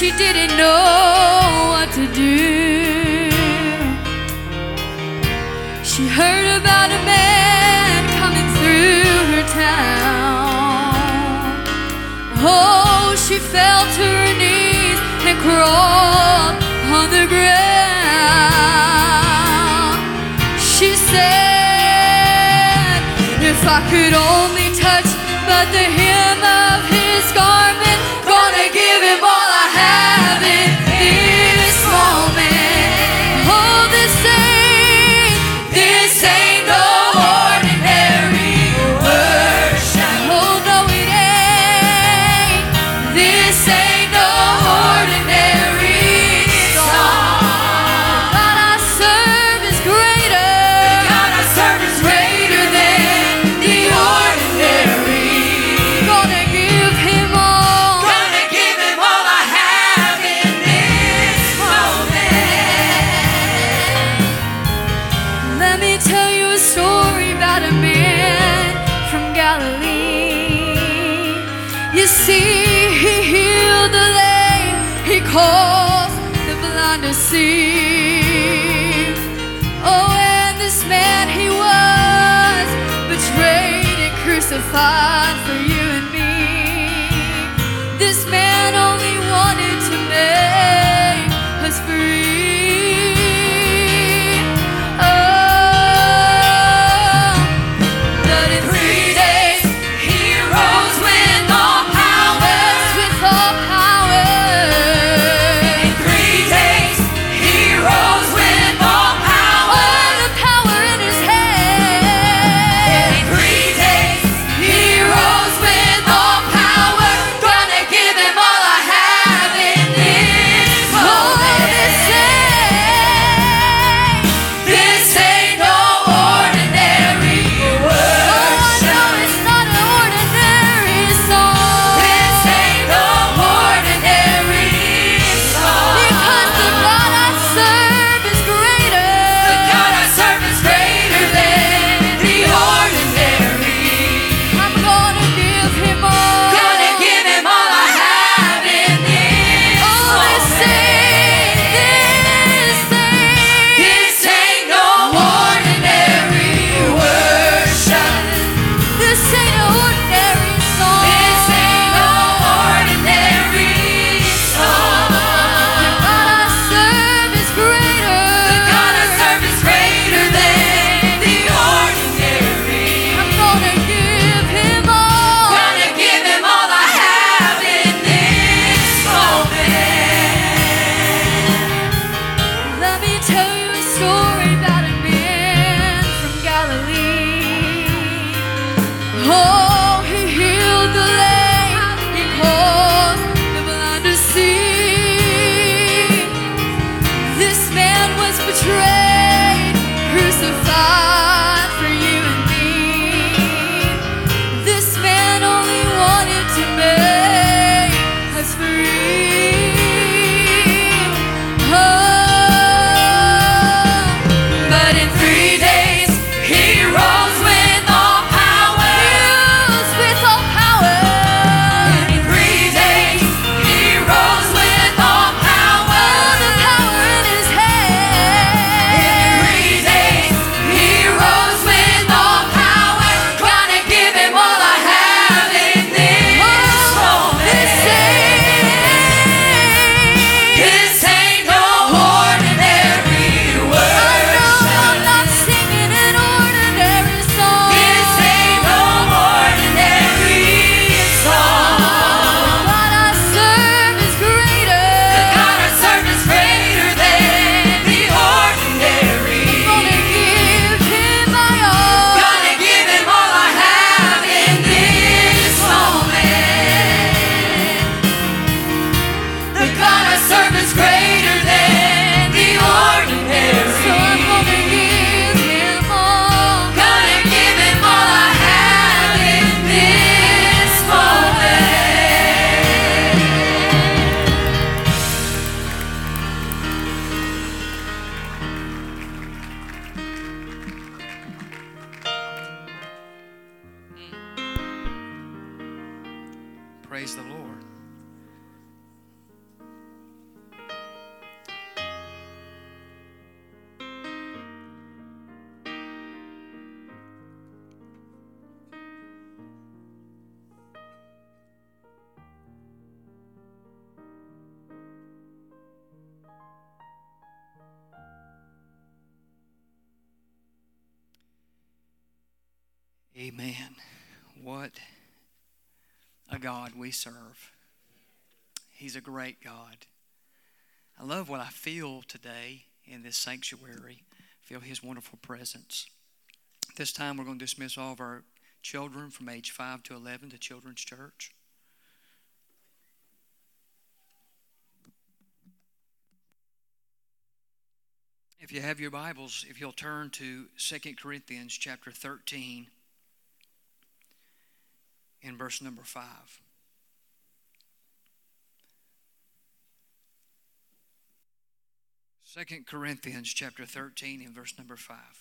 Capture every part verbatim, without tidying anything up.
she didn't know what to do. She heard about a man coming through her town. Oh, she fell to her knees and crawled on the ground. She said, if I could only touch but the hem of his garment, gonna give him all I have in this moment. Oh, this ain't, this ain't no ordinary worship. Oh, no, it ain't. This ain't no ordinary song. The God I serve is greater. The God I serve is greater than the ordinary. Gonna give him all. Gonna give him all I have in this moment. Let me tell you a story about a man from Galilee. You see, he healed the lame, he caused the blind to see. Oh, and this man, he was betrayed and crucified for you and me. This man only wanted to make us free. Oh, but in three days he rose with all power. With all power. In three days he rose with all power. All the power in his head. In three days he rose with all power. Gonna give him all I have in this moment. Oh, this ain't, this ain't no ordinary worship. Oh, no, it's not an ordinary song. This ain't no ordinary song. Because the God I serve is greater. The God I serve is greater than the ordinary. I'm gonna give him all. Gonna give him all I have in this oh, this ain't, this ain't, this ain't no ordinary worship. This ain't an ordinary song. This ain't no ordinary song. The God I serve is greater. The God I serve is greater than the ordinary. I'm gonna give him all. Gonna give him all I have in this moment. Let me tell you a story about a man from Galilee. Oh, he healed the lame, he caused the blind to see. This man was betrayed, crucified for you and me. This man only wanted to make us free. Oh, but in three days he rose with all power. He rose with all power. In three days he rose with all power. All the power in his head. In three days he rose with all power. Gonna give him all I have in this moment. This ain't, this ain't no ordinary worship. Oh, no, I'm not singing an ordinary song. This ain't no ordinary song. The God I serve is greater. The God I serve is greater than the ordinary. Gonna give him my all. Gonna give him all I have in this moment. The God I serve is greater than the ordinary. So I'm gonna give him all. Gonna give him all I have in this moment. Praise the Lord. Amen. What a God we serve. He's a great God. I love what I feel today in this sanctuary. I feel His wonderful presence. This time we're going to dismiss all of our children from age five to eleven to Children's Church. If you have your Bibles, if you'll turn to Second Corinthians chapter thirteen in verse number five. Second Corinthians chapter thirteen in verse number five.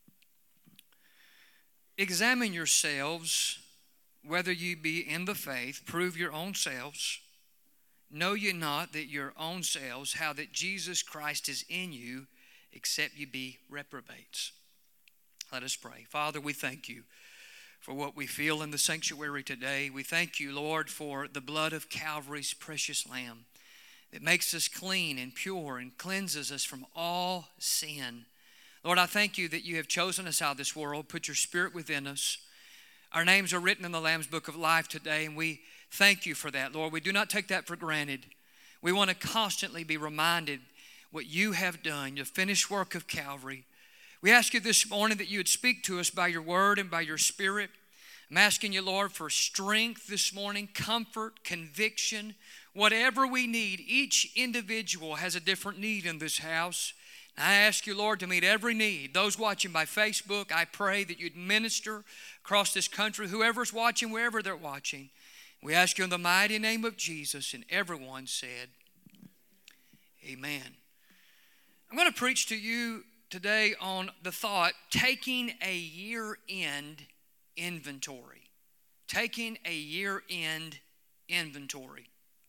Examine yourselves whether ye be in the faith, prove your own selves. Know ye not that your own selves, how that Jesus Christ is in you, except ye be reprobates. Let us pray. Father, we thank you for what we feel in the sanctuary today. We thank you, Lord, for the blood of Calvary's precious Lamb that makes us clean and pure and cleanses us from all sin. Lord, I thank you that you have chosen us out of this world, put your Spirit within us. Our names are written in the Lamb's Book of Life today, and we thank you for that, Lord. We do not take that for granted. We want to constantly be reminded what you have done, the finished work of Calvary. We ask you this morning that you would speak to us by your word and by your Spirit. I'm asking you, Lord, for strength this morning, comfort, conviction, whatever we need. Each individual has a different need in this house. I ask you, Lord, to meet every need. Those watching by Facebook, I pray that you'd minister across this country, whoever's watching, wherever they're watching. We ask you in the mighty name of Jesus, and everyone said, amen. I'm going to preach to you today on the thought, taking a year-end inventory. Taking a year-end inventory.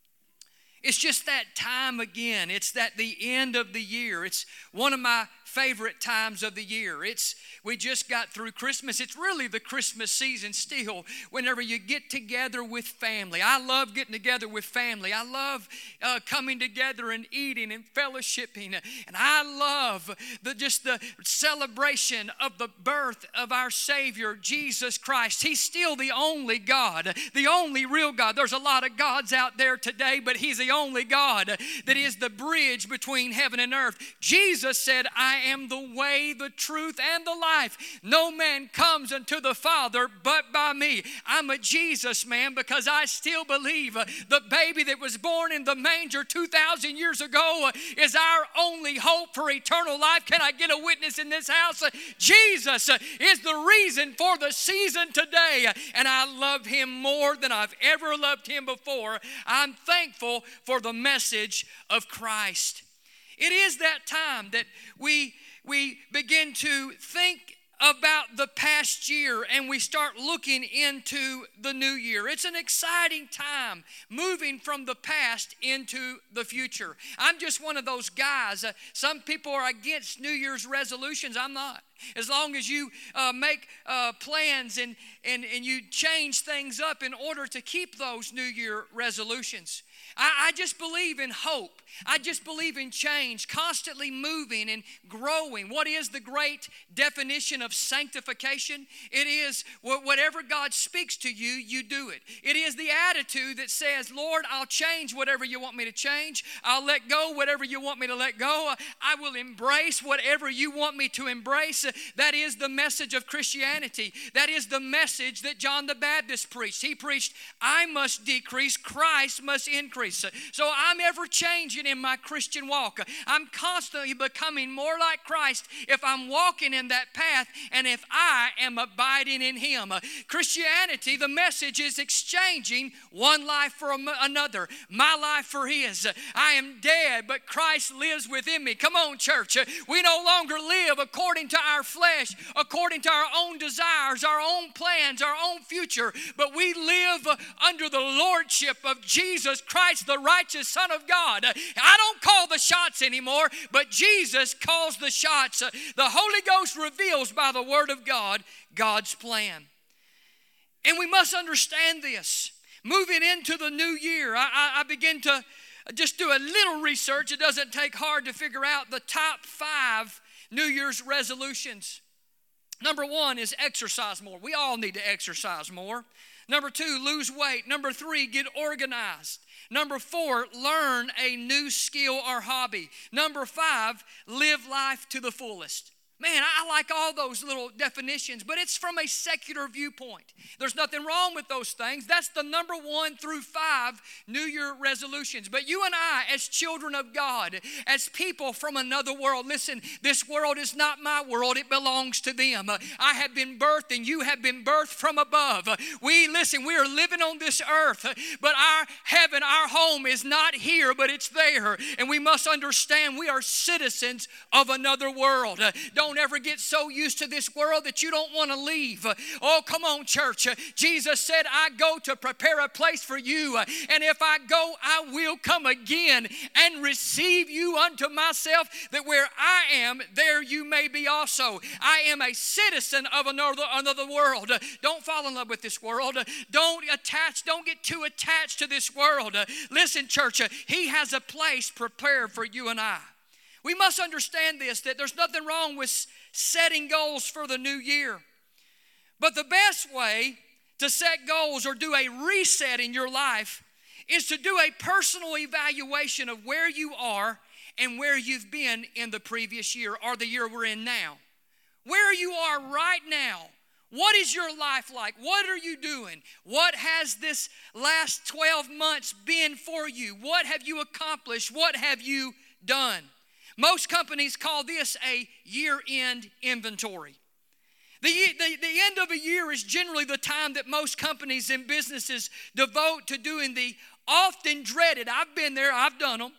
It's just that time again. It's that the end of the year. It's one of my favorite times of the year. It's we just got through Christmas. It's really the Christmas season still whenever you get together with family. I love getting together with family. I love uh, coming together and eating and fellowshipping. And I love the just the celebration of the birth of our Savior, Jesus Christ. He's still the only God, the only real God. There's a lot of gods out there today, but He's the only God that is the bridge between heaven and earth. Jesus said, I am the way, the truth, and the life. No man comes unto the Father but by me. I'm a Jesus man because I still believe uh, the baby that was born in the manger two thousand years ago uh, is our only hope for eternal life. Can I get a witness in this house? Uh, Jesus uh, is the reason for the season today, uh, and I love Him more than I've ever loved Him before. I'm thankful for the message of Christ. It is that time that we we begin to think about the past year and we start looking into the new year. It's an exciting time moving from the past into the future. I'm just one of those guys. Uh, some people are against New Year's resolutions. I'm not. As long as you uh, make uh, plans and, and, and you change things up in order to keep those New Year resolutions. I, I just believe in hope. I just believe in change, constantly moving and growing. What is the great definition of sanctification? It is whatever God speaks to you, you do it. It is the attitude that says, Lord, I'll change whatever you want me to change. I'll let go whatever you want me to let go. I will embrace whatever you want me to embrace. That is the message of Christianity. That is the message that John the Baptist preached. He preached, I must decrease, Christ must increase. So I'm ever changing in my Christian walk. I'm constantly becoming more like Christ if I'm walking in that path and if I am abiding in Him. Christianity, the message is exchanging one life for another. My life for His. I am dead, but Christ lives within me. Come on, church. We no longer live according to our flesh, according to our own desires, our own plans, our own future, but we live under the lordship of Jesus Christ, the righteous Son of God. I don't call the shots anymore, but Jesus calls the shots. The Holy Ghost reveals by the Word of God God's plan. And we must understand this. Moving into the new year, I, I, I begin to just do a little research. It doesn't take hard to figure out the top five New Year's resolutions. Number one is exercise more. We all need to exercise more. Number two, lose weight. Number three, get organized. Number four, learn a new skill or hobby. Number five, live life to the fullest. Man, I like all those little definitions, but it's from a secular viewpoint. There's nothing wrong with those things. That's the number one through five New Year resolutions. But you and I, as children of God, as people from another world, listen, this world is not my world. It belongs to them. I have been birthed and you have been birthed from above. We, listen, we are living on this earth, but our heaven, our home is not here, but it's there. And we must understand we are citizens of another world. Don't Don't ever get so used to this world that you don't want to leave. Oh, come on, church. Jesus said, I go to prepare a place for you. And if I go, I will come again and receive you unto myself, that where I am, there you may be also. I am a citizen of another, another world. Don't fall in love with this world. Don't attach, don't get too attached to this world. Listen, church, he has a place prepared for you and I. We must understand this, that there's nothing wrong with setting goals for the new year. But the best way to set goals or do a reset in your life is to do a personal evaluation of where you are and where you've been in the previous year or the year we're in now. Where you are right now. What is your life like? What are you doing? What has this last twelve months been for you? What have you accomplished? What have you done? Most companies call this a year-end inventory. The, the, the end of a year is generally the time that most companies and businesses devote to doing the often dreaded, I've been there, I've done them,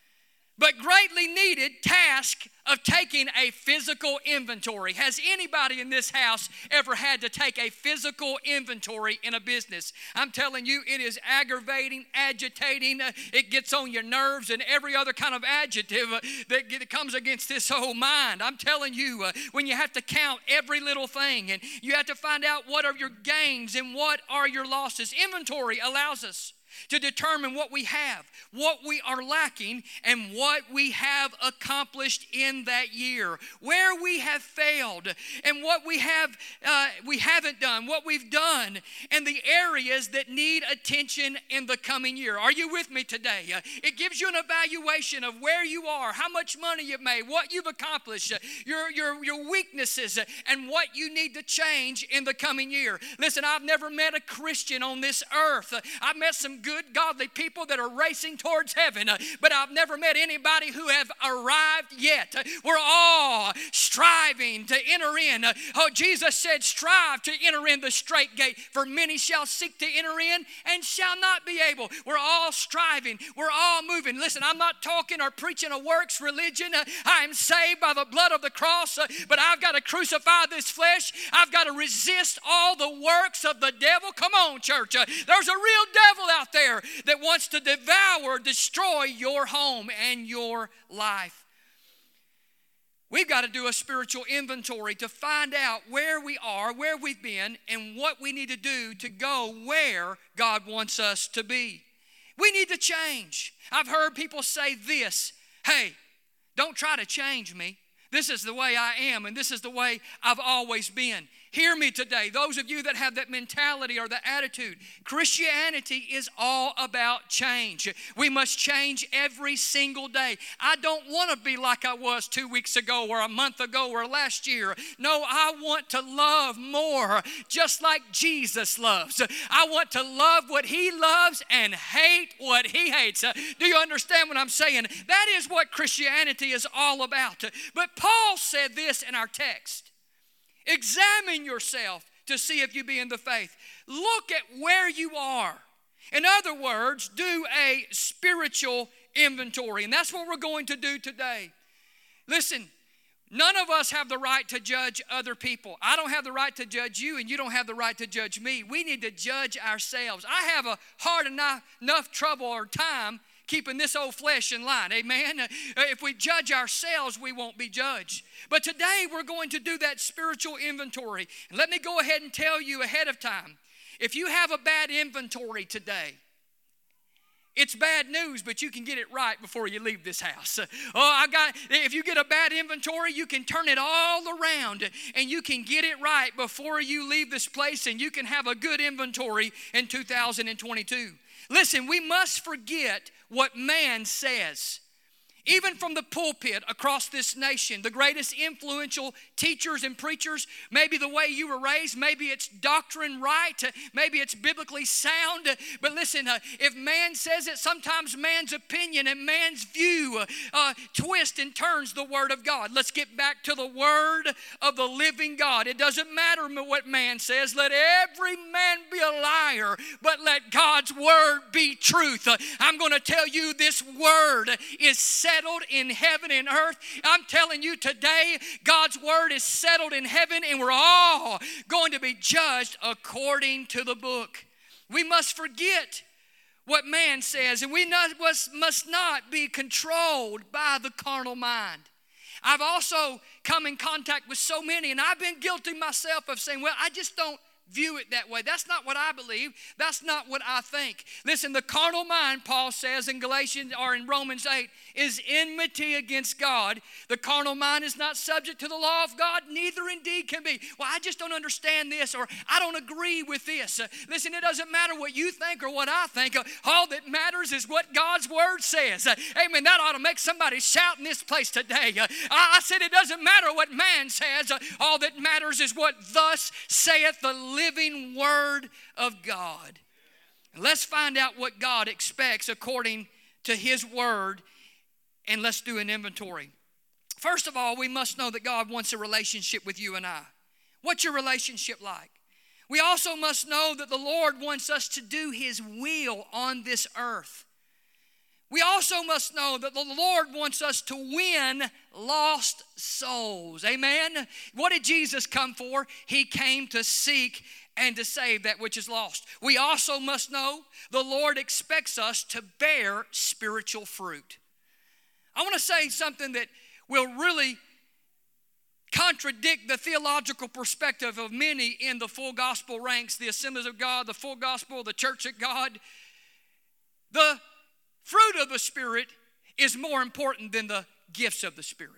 but greatly needed task of taking a physical inventory. Has anybody in this house ever had to take a physical inventory in a business? I'm telling you, it is aggravating, agitating. Uh, it gets on your nerves and every other kind of adjective uh, that, that comes against this whole mind. I'm telling you, uh, when you have to count every little thing and you have to find out what are your gains and what are your losses. Inventory allows us to determine what we have, what we are lacking, and what we have accomplished in that year, where we have failed, and what we have uh, we haven't done, what we've done, and the areas that need attention in the coming year. Are you with me today? Uh, it gives you an evaluation of where you are, how much money you've made, what you've accomplished, uh, your your your weaknesses, uh, and what you need to change in the coming year. Listen, I've never met a Christian on this earth. Uh, I've met some good good, godly people that are racing towards heaven, uh, but I've never met anybody who have arrived yet. Uh, we're all striving to enter in. Uh, oh, Jesus said, strive to enter in the straight gate, for many shall seek to enter in and shall not be able. We're all striving. We're all moving. Listen, I'm not talking or preaching a works religion. Uh, I am saved by the blood of the cross, uh, but I've got to crucify this flesh. I've got to resist all the works of the devil. Come on, church. Uh, there's a real devil out there that wants to devour, destroy your home and your life. We've got to do a spiritual inventory to find out where we are, where we've been, and what we need to do to go where God wants us to be. We need to change. I've heard people say this, hey, don't try to change me. This is the way I am, and this is the way I've always been. Hear me today. Those of you that have that mentality or the attitude, Christianity is all about change. We must change every single day. I don't want to be like I was two weeks ago or a month ago or last year. No, I want to love more, just like Jesus loves. I want to love what he loves and hate what he hates. Do you understand what I'm saying? That is what Christianity is all about. But Paul said this in our text. Examine yourself to see if you be in the faith. Look at where you are. In other words, do a spiritual inventory. And that's what we're going to do today. Listen, none of us have the right to judge other people. I don't have the right to judge you, and you don't have the right to judge me. We need to judge ourselves. I have a hard enough, enough trouble or time keeping this old flesh in line, amen? If we judge ourselves, we won't be judged. But today, we're going to do that spiritual inventory. And let me go ahead and tell you ahead of time, if you have a bad inventory today, It's bad news, but you can get it right before you leave this house. Oh, I got, if you get a bad inventory, you can turn it all around and you can get it right before you leave this place, and you can have a good inventory in two thousand twenty-two. Listen, we must forget what man says. Even from the pulpit across this nation, the greatest influential teachers and preachers, maybe the way you were raised, maybe it's doctrine right, maybe it's biblically sound. But listen, uh, if man says it, sometimes man's opinion and man's view uh, twist and turns the Word of God. Let's get back to the Word of the living God. It doesn't matter what man says. Let every man be a liar, but let God's Word be truth. Uh, I'm going to tell you, this Word is settled in heaven and earth. I'm telling you today, God's word is settled in heaven, and we're all going to be judged according to the book. We must forget what man says, and we not, must not be controlled by the carnal mind. I've also come in contact with so many, and I've been guilty myself of saying, well, I just don't view it that way. That's not what I believe. That's not what I think. Listen, the carnal mind, Paul says in Galatians or in Romans eight, is enmity against God. The carnal mind is not subject to the law of God, neither indeed can be. Well, I just don't understand this, or I don't agree with this. Uh, listen, it doesn't matter what you think or what I think. Uh, all that matters is what God's word says. Uh, amen. That ought to make somebody shout in this place today. Uh, I, I said it doesn't matter what man says. Uh, all that matters is what thus saith the living word of God. And let's find out what God expects according to his word, and let's do an inventory. First of all, we must know that God wants a relationship with you and I. What's your relationship like? We also must know that the Lord wants us to do his will on this earth. We also must know that the Lord wants us to win lost souls. Amen? What did Jesus come for? He came to seek and to save that which is lost. We also must know the Lord expects us to bear spiritual fruit. I want to say something that will really contradict the theological perspective of many in the full gospel ranks, the Assemblies of God, the full gospel, the church of God. The fruit of the Spirit is more important than the gifts of the Spirit.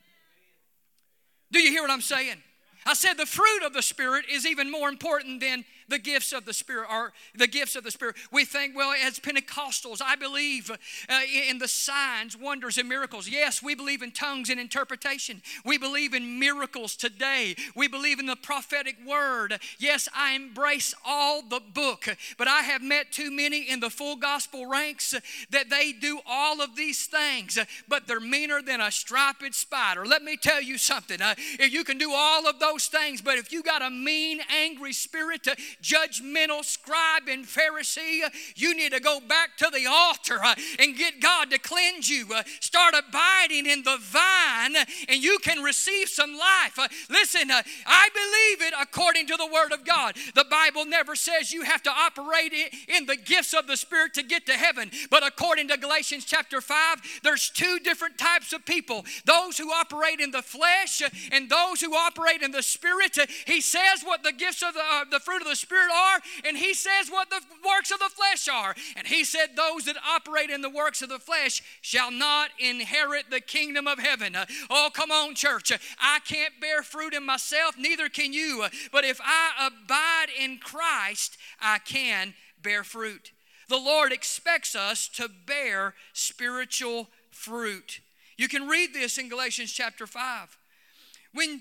Do you hear what I'm saying? I said the fruit of the Spirit is even more important than the gifts of the Spirit, or the gifts of the Spirit. We think, well, as Pentecostals, I believe uh, in the signs, wonders, and miracles. Yes, we believe in tongues and interpretation. We believe in miracles today. We believe in the prophetic word. Yes, I embrace all the book, but I have met too many in the full gospel ranks that they do all of these things, but they're meaner than a striped spider. Let me tell you something. Uh, if you can do all of those things, but if you got a mean, angry spirit, uh, judgmental scribe and Pharisee, you need to go back to the altar uh, and get God to cleanse you. Uh, start abiding in the vine, and you can receive some life. Uh, listen, uh, I believe it according to the word of God. The Bible never says you have to operate in the gifts of the Spirit to get to heaven. But according to Galatians chapter five, there's two different types of people. Those who operate in the flesh and those who operate in the Spirit. He says what the gifts of the, uh, the fruit of the Spirit are, and he says what the works of the flesh are. And he said those that operate in the works of the flesh shall not inherit the kingdom of heaven. Uh, oh, come on, church. Uh, I can't bear fruit in myself, neither can you. Uh, but if I abide in Christ, I can bear fruit. The Lord expects us to bear spiritual fruit. You can read this in Galatians chapter five. When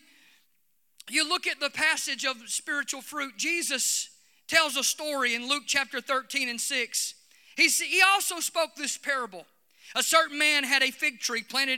you look at the passage of spiritual fruit, Jesus tells a story in Luke chapter thirteen and six. He, he also spoke this parable. A certain man had a fig tree planted,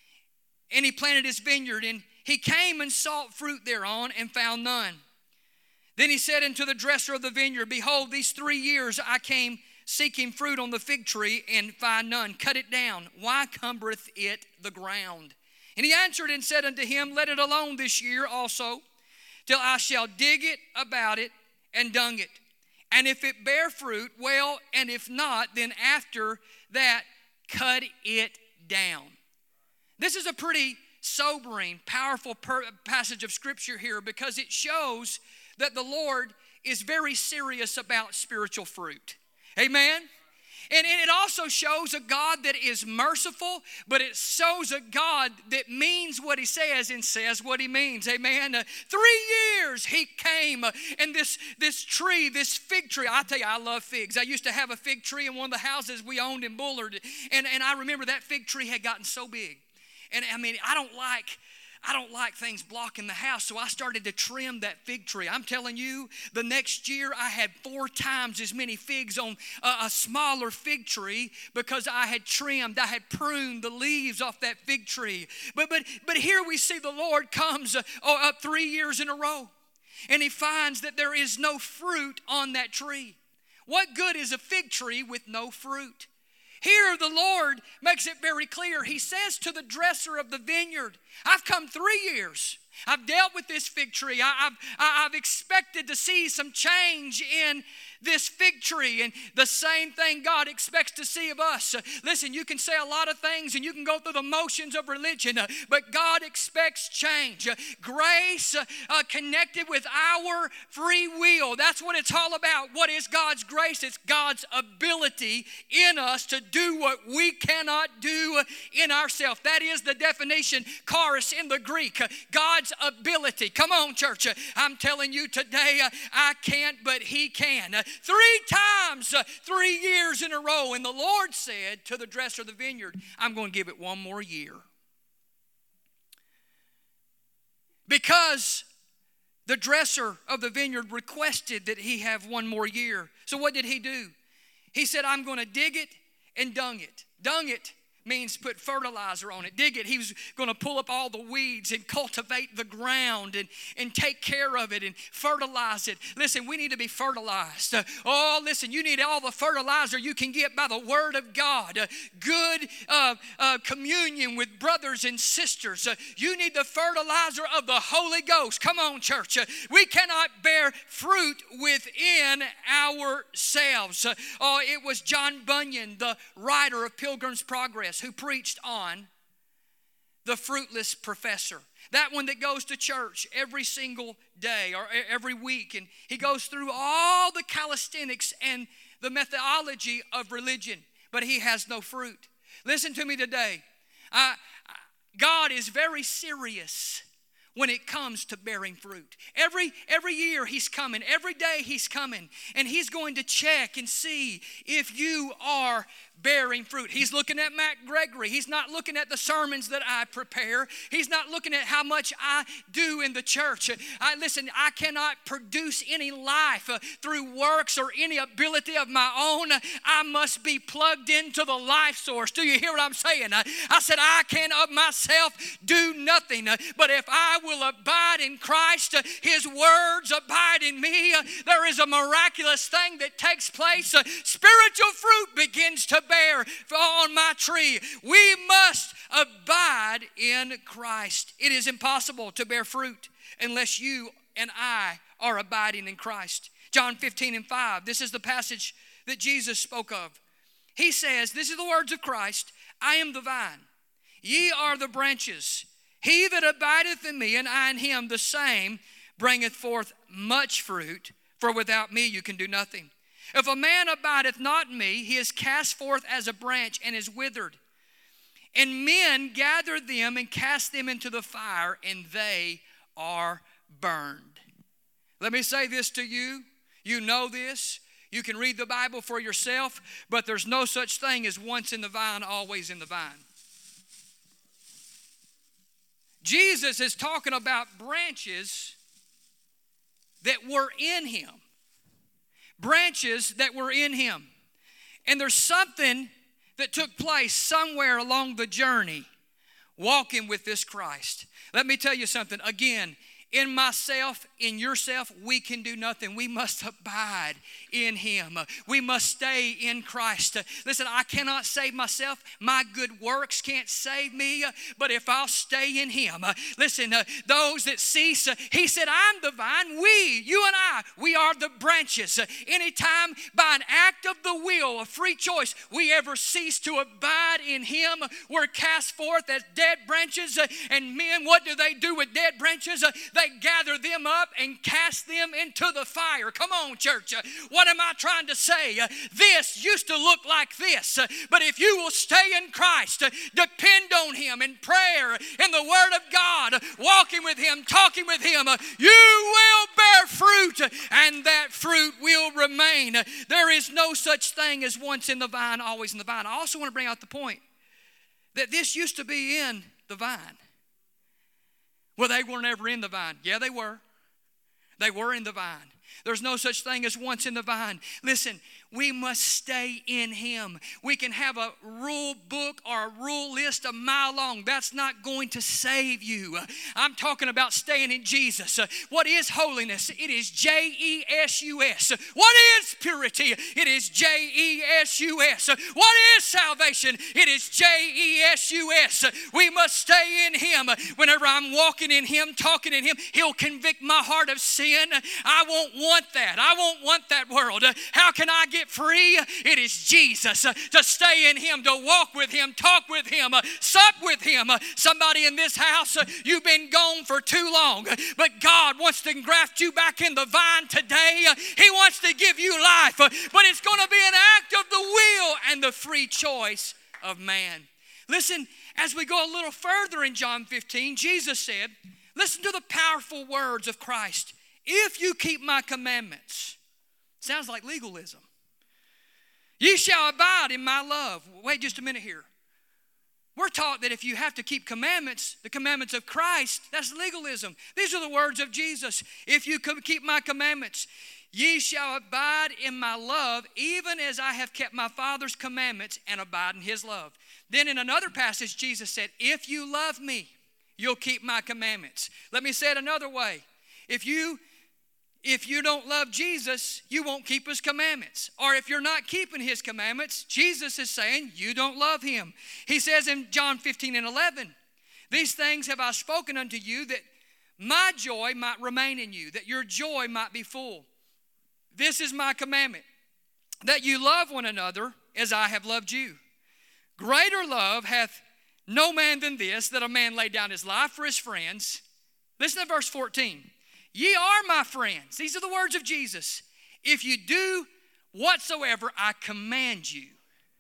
and he planted his vineyard, and he came and sought fruit thereon and found none. Then he said unto the dresser of the vineyard, Behold, these three years I came seeking fruit on the fig tree and find none. Cut it down. Why cumbereth it the ground? And he answered and said unto him, Let it alone this year also, till I shall dig it about it and dung it. And if it bear fruit, well, and if not, then after that, cut it down. This is a pretty sobering, powerful per- passage of Scripture here, because it shows that the Lord is very serious about spiritual fruit. Amen? And, and it also shows a God that is merciful, but it shows a God that means what he says and says what he means. Amen. Uh, three years he came uh, and this, this tree, this fig tree. I tell you, I love figs. I used to have a fig tree in one of the houses we owned in Bullard. And, and I remember that fig tree had gotten so big. And I mean, I don't like... I don't like things blocking the house, so I started to trim that fig tree. I'm telling you, the next year I had four times as many figs on a, a smaller fig tree because I had trimmed, I had pruned the leaves off that fig tree. But but but here we see the Lord comes uh, up three years in a row, and he finds that there is no fruit on that tree. What good is a fig tree with no fruit? Here the Lord makes it very clear. He says to the dresser of the vineyard, I've come three years. I've dealt with this fig tree. I, I've, I, I've expected to see some change in this fig tree, and the same thing God expects to see of us. Uh, listen, you can say a lot of things and you can go through the motions of religion, uh, but God expects change. Uh, grace uh, uh, connected with our free will. That's what it's all about. What is God's grace? It's God's ability in us to do what we cannot do in ourselves. That is the definition, charis in the Greek. Uh, God's ability. Come on, church. Uh, I'm telling you today, uh, I can't, but he can. Uh, Three times, uh, three years in a row. And the Lord said to the dresser of the vineyard, I'm going to give it one more year. Because the dresser of the vineyard requested that he have one more year. So what did he do? He said, I'm going to dig it and dung it. Dung it means put fertilizer on it. Dig it. He was going to pull up all the weeds and cultivate the ground and, and take care of it and fertilize it. Listen, we need to be fertilized. Uh, oh, listen, you need all the fertilizer you can get by the Word of God. Uh, good uh, uh, communion with brothers and sisters. Uh, you need the fertilizer of the Holy Ghost. Come on, church. Uh, we cannot bear fruit within ourselves. Uh, oh, it was John Bunyan, the writer of Pilgrim's Progress, who preached on the fruitless professor. That one that goes to church every single day or every week. And he goes through all the calisthenics and the methodology of religion, but he has no fruit. Listen to me today. Uh, God is very serious when it comes to bearing fruit. Every, every year he's coming. Every day he's coming. And he's going to check and see if you are bearing fruit. He's looking at Matt Gregory. He's not looking at the sermons that I prepare. He's not looking at how much I do in the church. I, listen, I cannot produce any life uh, through works or any ability of my own. I must be plugged into the life source. Do you hear what I'm saying? I, I said I can of myself do nothing. Uh, but if I will abide in Christ, uh, his words abide in me, uh, there is a miraculous thing that takes place. Uh, spiritual fruit begins to bear on my tree. We must abide in Christ. It is impossible to bear fruit unless you and I are abiding in Christ. John fifteen and five, this is the passage that Jesus spoke of. He says, this is the words of Christ, I am the vine, ye are the branches. He that abideth in me and I in him, the same bringeth forth much fruit, for without me you can do nothing. If a man abideth not in me, he is cast forth as a branch and is withered. And men gather them and cast them into the fire, and they are burned. Let me say this to you. You know this. You can read the Bible for yourself, but there's no such thing as once in the vine, always in the vine. Jesus is talking about branches that were in him. Branches that were in him. And there's something that took place somewhere along the journey walking with this Christ. Let me tell you something. Again, in myself, in yourself, we can do nothing. We must abide in him. We must stay in Christ. Listen, I cannot save myself. My good works can't save me. But if I'll stay in him, listen, those that cease, he said, I'm the vine. We, you and I, we are the branches. Anytime by an act of the will, a free choice, we ever cease to abide in him, we're cast forth as dead branches. And men, what do they do with dead branches? they gather them up and cast them into the fire. Come on, church. Uh, what am I trying to say? Uh, this used to look like this. Uh, but if you will stay in Christ, uh, depend on Him in prayer, in the Word of God, uh, walking with Him, talking with Him, uh, you will bear fruit, uh, and that fruit will remain. Uh, there is no such thing as once in the vine, always in the vine. I also want to bring out the point that this used to be in the vine. Well, they were never in the vine. Yeah, they were. They were in the vine. There's no such thing as once in the vine. Listen, we must stay in Him. We can have a rule book or a rule list a mile long. That's not going to save you. I'm talking about staying in Jesus. What is holiness? It is J E S U S. What is purity? It is J E S U S. What is salvation? It is J E S U S. We must stay in Him. Whenever I'm walking in Him, talking in Him, He'll convict my heart of sin. I won't want that. I won't want that world. How can I get free? It is Jesus. Uh, to stay in Him, to walk with Him, talk with Him, uh, sup with Him. Uh, somebody in this house, uh, you've been gone for too long, uh, but God wants to engraft you back in the vine today. Uh, he wants to give you life, uh, but it's going to be an act of the will and the free choice of man. Listen, as we go a little further in John fifteen, Jesus said, listen to the powerful words of Christ. If you keep my commandments, sounds like legalism. Ye shall abide in my love. Wait just a minute here. We're taught that if you have to keep commandments, the commandments of Christ, that's legalism. These are the words of Jesus. If you keep my commandments, ye shall abide in my love, even as I have kept my Father's commandments and abide in His love. Then in another passage, Jesus said, if you love me, you'll keep my commandments. Let me say it another way. If you If you don't love Jesus, you won't keep His commandments. Or if you're not keeping His commandments, Jesus is saying you don't love Him. He says in John fifteen and eleven, these things have I spoken unto you, that my joy might remain in you, that your joy might be full. This is my commandment, that you love one another as I have loved you. Greater love hath no man than this, that a man lay down his life for his friends. Listen to verse fourteen. Ye are my friends. These are the words of Jesus. If you do whatsoever I command you.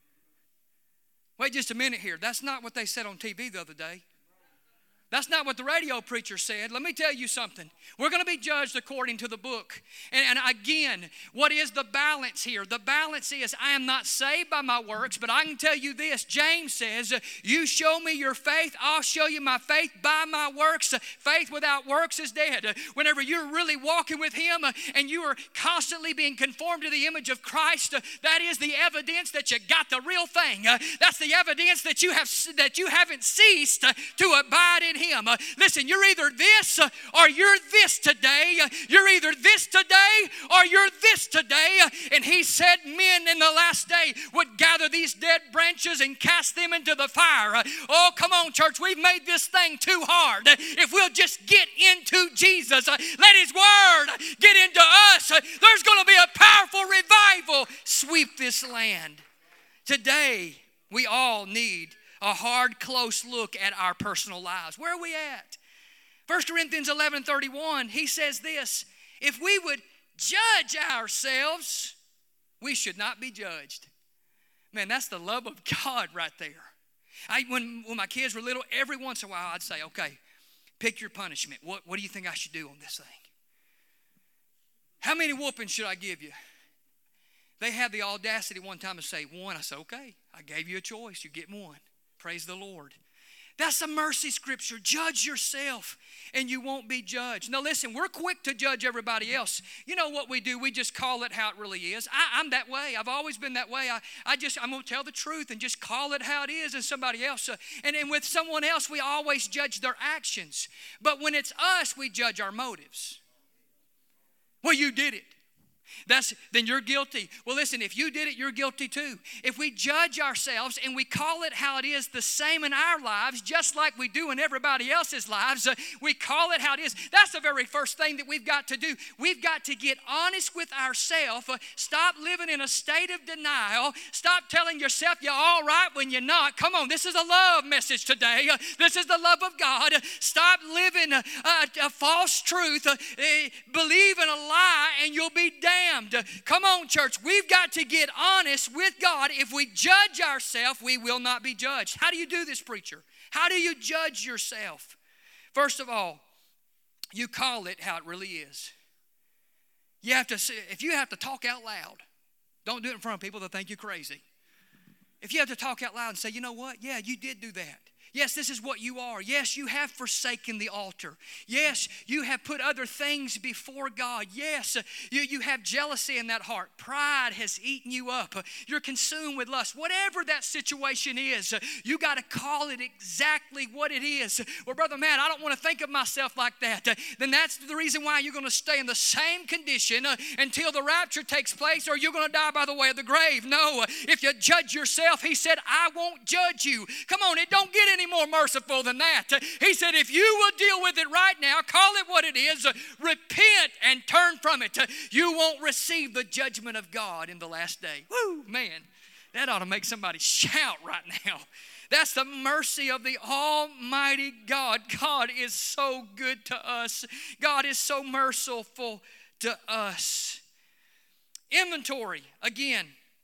Wait just a minute here. That's not what they said on T V the other day. That's not what the radio preacher said. Let me tell you something. We're going to be judged according to the book. And, and again, what is the balance here? The balance is I am not saved by my works, but I can tell you this. James says, you show me your faith, I'll show you my faith by my works. Faith without works is dead. Whenever you're really walking with Him and you are constantly being conformed to the image of Christ, that is the evidence that you got the real thing. That's the evidence that you have that you haven't ceased to abide in Him. Uh, listen, you're either this uh, or you're this today. Uh, you're either this today or you're this today. Uh, and He said men in the last day would gather these dead branches and cast them into the fire. Uh, oh, come on, church. We've made this thing too hard. Uh, if we'll just get into Jesus, uh, let His Word get into us, uh, there's going to be a powerful revival sweep this land. Today, we all need a hard, close look at our personal lives. Where are we at? First Corinthians eleven thirty-one, he says this, if we would judge ourselves, we should not be judged. Man, that's the love of God right there. I, when, when my kids were little, every once in a while I'd say, okay, pick your punishment. What, what do you think I should do on this thing? How many whoopings should I give you? They had the audacity one time to say one. I said, okay, I gave you a choice. You get one. Praise the Lord. That's a mercy scripture. Judge yourself and you won't be judged. Now listen, we're quick to judge everybody else. You know what we do? We just call it how it really is. I, I'm that way. I've always been that way. I, I just, I'm going to tell the truth and just call it how it is and somebody else. Uh, and, and with someone else, we always judge their actions. But when it's us, we judge our motives. Well, you did it. That's, then you're guilty. Well, listen, if you did it, you're guilty too. If we judge ourselves and we call it how it is, the same in our lives, just like we do in everybody else's lives, uh, we call it how it is. That's the very first thing that we've got to do. We've got to get honest with ourselves. Uh, stop living in a state of denial. Stop telling yourself you're all right when you're not. Come on, this is a love message today. Uh, this is the love of God. Uh, stop living a, a, a false truth. Uh, uh, believe in a lie and you'll be damned. Come on, church. We've got to get honest with God. If we judge ourselves, we will not be judged. How do you do this, preacher? How do you judge yourself? First of all, you call it how it really is. You have to, if you have to talk out loud, don't do it in front of people that think you're crazy. If you have to talk out loud and say, you know what? Yeah, you did do that. Yes, this is what you are. Yes, you have forsaken the altar. Yes, you have put other things before God. Yes, you, you have jealousy in that heart. Pride has eaten you up. You're consumed with lust. Whatever that situation is, you got to call it exactly what it is. Well, Brother Matt, I don't want to think of myself like that. Then that's the reason why you're going to stay in the same condition until the rapture takes place, or you're going to die by the way of the grave. No, if you judge yourself, he said, I won't judge you. Come on, it don't get any more merciful than that. He said, if you will deal with it right now, call it what it is, repent and turn from it, you won't receive the judgment of God in the last day. Woo, man, that ought to make somebody shout right now. That's the mercy of the Almighty God. God is so good to us. God is so merciful to us. Inventory, again,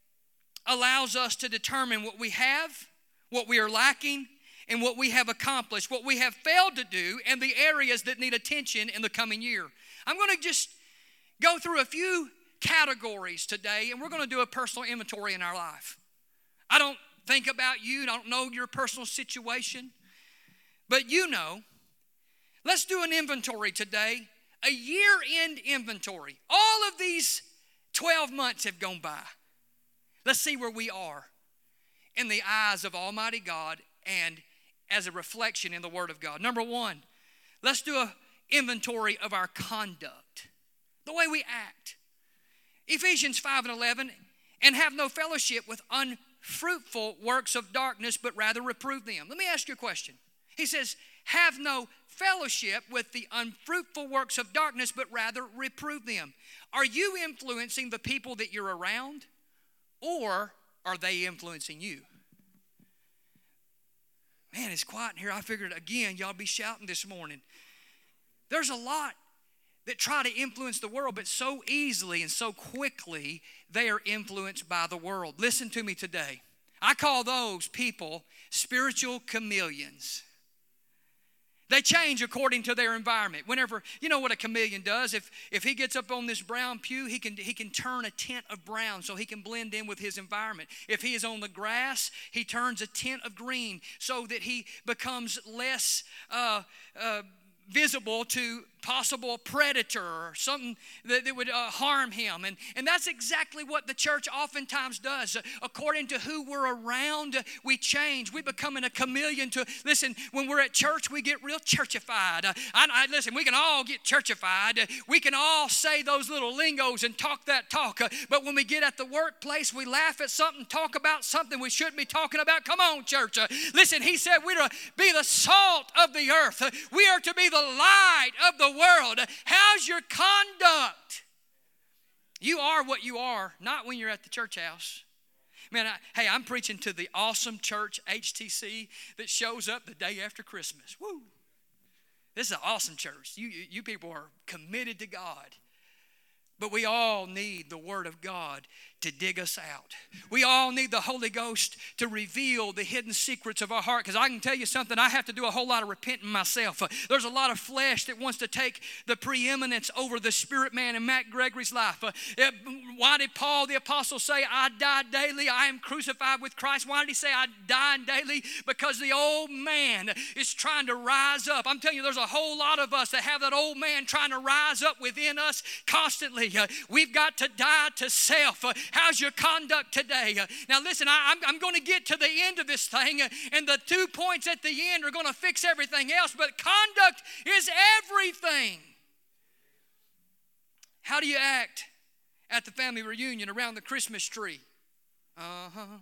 allows us to determine what we have, what we are lacking, and what we have accomplished, what we have failed to do, and the areas that need attention in the coming year. I'm going to just go through a few categories today, and we're going to do a personal inventory in our life. I don't think about you, I don't know your personal situation, but you know. Let's do an inventory today, a year-end inventory. All of these twelve months have gone by. Let's see where we are in the eyes of Almighty God and as a reflection in the Word of God. Number one, let's do an inventory of our conduct, the way we act. Ephesians five and eleven, and have no fellowship with unfruitful works of darkness, but rather reprove them. Let me ask you a question. He says, have no fellowship with the unfruitful works of darkness, but rather reprove them. Are you influencing the people that you're around, or are they influencing you? Man, it's quiet in here. I figured, again, y'all be shouting this morning. There's a lot that try to influence the world, but so easily and so quickly they are influenced by the world. Listen to me today. I call those people spiritual chameleons. They change according to their environment. Whenever, you know what a chameleon does? If if he gets up on this brown pew, he can he can turn a tint of brown so he can blend in with his environment. If he is on the grass, he turns a tint of green so that he becomes less uh, uh, visible to possible predator or something that, that would uh, harm him. And, and that's exactly what the church oftentimes does. According to who we're around, we change. We become a chameleon to, listen, when we're at church, we get real churchified. Uh, I, I, listen, we can all get churchified. Uh, we can all say those little lingos and talk that talk. Uh, but when we get at the workplace, we laugh at something, talk about something we shouldn't be talking about. Come on, church. Uh, listen, he said we're to be the salt of the earth. Uh, we are to be the light of the world. How's your conduct? You are what you are, not when you're at the church house. Man, I, hey, I'm preaching to the awesome church, H T C, that shows up the day after Christmas. Woo! This is an awesome church. You, you, you people are committed to God. But we all need the Word of God to dig us out. We all need the Holy Ghost to reveal the hidden secrets of our heart. Because I can tell you something, I have to do a whole lot of repenting myself. Uh, there's a lot of flesh that wants to take the preeminence over the spirit man in Matt Gregory's life. Uh, it, why did Paul the apostle say, I die daily, I am crucified with Christ? Why did he say I die daily? Because the old man is trying to rise up. I'm telling you, there's a whole lot of us that have that old man trying to rise up within us constantly. Uh, we've got to die to self. Uh, how's your conduct today? Uh, now listen, I, I'm, I'm going to get to the end of this thing, uh, and the two points at the end are going to fix everything else, but conduct is everything. How do you act at the family reunion around the Christmas tree. Uh-huh.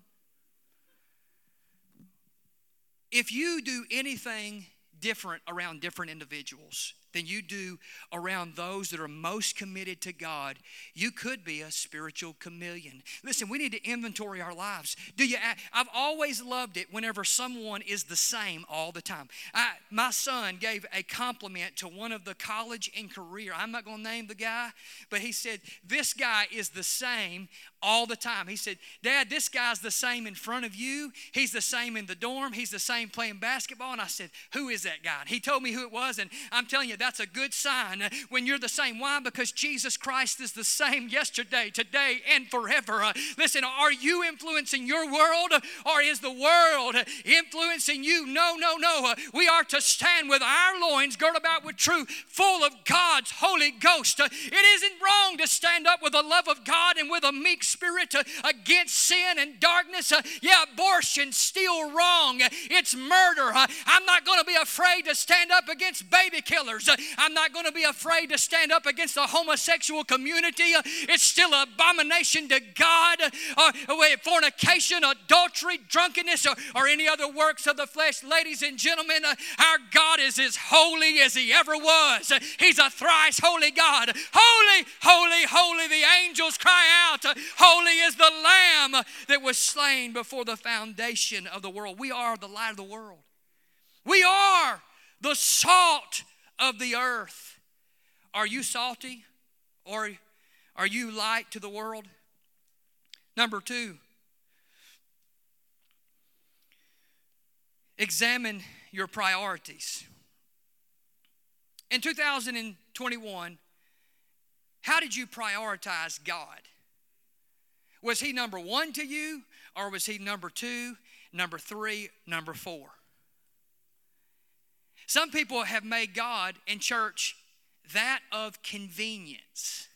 If you do anything different around different individuals than you do around those that are most committed to God, you could be a spiritual chameleon. Listen, we need to inventory our lives. Do you? I've always loved it whenever someone is the same all the time. I, my son gave a compliment to one of the college and career. I'm not going to name the guy, but he said, this guy is the same all the time. He said, Dad, this guy's the same in front of you. He's the same in the dorm. He's the same playing basketball. And I said, who is that guy? And he told me who it was, and I'm telling you, that's a good sign when you're the same. Why? Because Jesus Christ is the same yesterday, today, and forever. Uh, listen, are you influencing your world, or is the world influencing you? No, no, no. Uh, we are to stand with our loins girded about with truth, full of God's Holy Ghost. Uh, it isn't wrong to stand up with the love of God and with a meek spirit uh, against sin and darkness. Uh, yeah, abortion's still wrong. It's murder. Uh, I'm not going to be afraid to stand up against baby killers. Uh, I'm not going to be afraid to stand up against the homosexual community. Uh, it's still an abomination to God. Uh, fornication, adultery, drunkenness, or, or any other works of the flesh. Ladies and gentlemen, uh, our God is as holy as He ever was. Uh, he's a thrice holy God. Holy, holy, holy. The angels cry out, uh, holy is the Lamb that was slain before the foundation of the world. We are the light of the world. We are the salt of the earth. Are you salty, or are you light to the world? Number two, examine your priorities. In two thousand twenty-one, how did you prioritize God? Was He number one to you, or was He number two, number three, number four? Some people have made God in church that of convenience.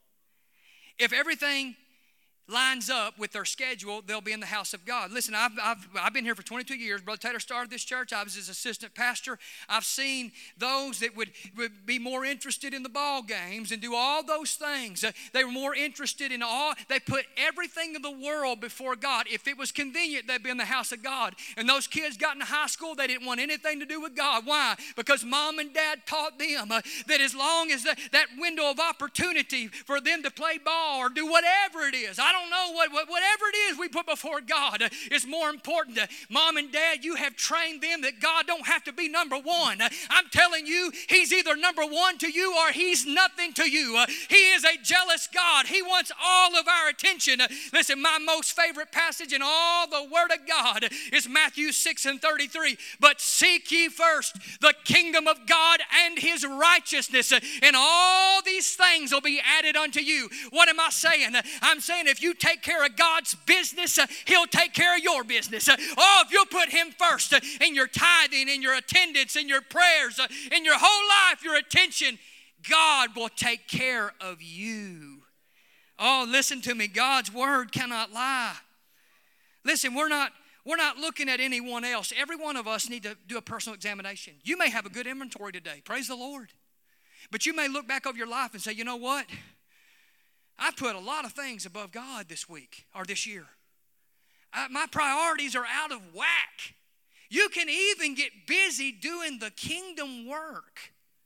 If everything lines up with their schedule, they'll be in the house of God. Listen, I've, I've, I've been here for twenty-two years. Brother Taylor started this church. I was his assistant pastor. I've seen those that would, would be more interested in the ball games and do all those things. Uh, they were more interested in all. They put everything in the world before God. If it was convenient, they'd be in the house of God. And those kids got into high school, they didn't want anything to do with God. Why? Because mom and dad taught them uh, that as long as the, that window of opportunity for them to play ball or do whatever it is, I don't know what, what whatever it is we put before God uh, is more important. Uh, Mom and Dad, you have trained them that God don't have to be number one. Uh, I'm telling you, He's either number one to you or He's nothing to you. Uh, he is a jealous God. He wants all of our attention. Uh, listen, my most favorite passage in all the Word of God is Matthew six and thirty-three. But seek ye first the kingdom of God and His righteousness, uh, and all these things will be added unto you. What am I saying? Uh, I'm saying if you take care of God's business, uh, He'll take care of your business. Uh, oh, if you'll put Him first uh, in your tithing, in your attendance, in your prayers, uh, in your whole life, your attention, God will take care of you. Oh, listen to me. God's word cannot lie. Listen, we're not we're not looking at anyone else. Every one of us need to do a personal examination. You may have a good inventory today. Praise the Lord. But you may look back over your life and say, you know what? I put a lot of things above God this week or this year. I, my priorities are out of whack. You can even get busy doing the kingdom work